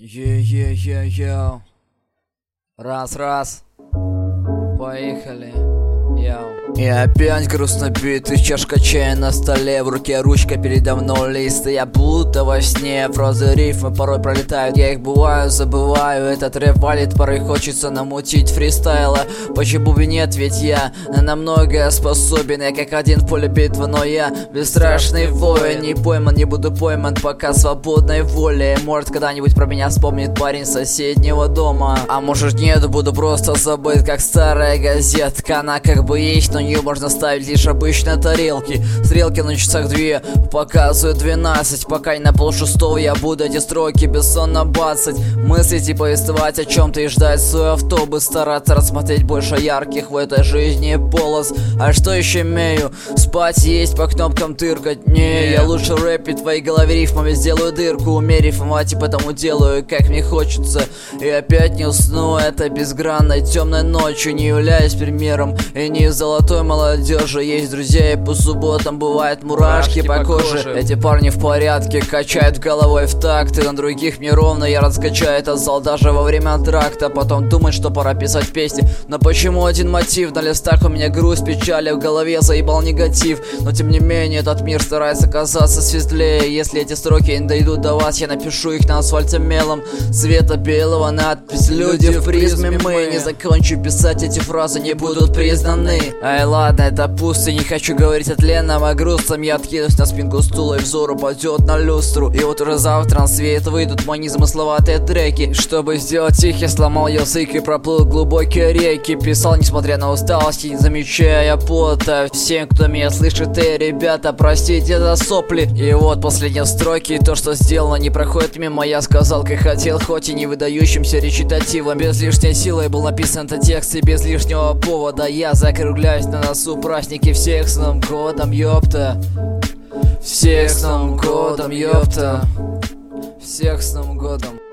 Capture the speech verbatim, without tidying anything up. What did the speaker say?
Е-е-е-е. Раз, раз. Поехали. Йоу. И опять грустно битый, чашка чая на столе, в руке ручка, передо мной лист, и я будто во сне. Фразы рифмы порой пролетают, я их бываю, забываю. Этот рэп валит, порой хочется намутить фристайла. Почему бы нет, ведь я на многое способен. Я как один в поле битвы, но я бесстрашный воин. Не пойман, не буду пойман, пока свободной воле. Может, когда-нибудь про меня вспомнит парень соседнего дома. А может нет, буду просто забыт, как старая газетка. Она как бы есть, но нее можно ставить лишь обычные тарелки. Стрелки на часах две показывают двенадцать. Пока не на полшестого я буду эти строки бессонно бацать. Мыслить и повествовать о чем-то и ждать свой автобус. Стараться рассмотреть больше ярких в этой жизни полос. А что еще имею? Спать, есть, по кнопкам тыркать. Не, я лучше рэпить в твоей голове рифмами сделаю дырку. Умею рифмовать и потому делаю, как мне хочется. И опять не усну этой безгранной темной ночью. Не являюсь примером и не золотой молодежи. Есть друзья, и по субботам бывают мурашки, мурашки по, по коже. коже Эти парни в порядке, качают головой в такт. И на других мне ровно, я раскачаю этот зал даже во время тракта. Потом думать, что пора писать песни. Но почему один мотив? На листах у меня грусть, печаль, в голове заебал негатив. Но тем не менее этот мир старается казаться светлее. Если эти строки не дойдут до вас, я напишу их на асфальте мелом цвета белого. Надпись «Люди в призме мы». Не закончу писать эти фразы, не будут признаны. Ай, ладно, это пусто, не хочу говорить о тленном, а грустном. Я откинусь на спинку стула и взор упадет на люстру. И вот уже завтра на свет выйдут мои незамысловатые треки. Чтобы сделать их, я сломал язык и проплыл глубокие реки. Писал, несмотря на усталость, не замечая пота. Всем, кто меня слышит, эй, ребята, простите за сопли. И вот последние строки, то, что сделано, не проходит мимо. Я сказал, как хотел, хоть и не выдающимся речитативом. Без лишней силы был написан этот текст, и без лишнего повода я закругляюсь на носу праздники. Всех с Новым годом, ёпта. Всех с Новым годом, ёпта. Всех с Новым годом.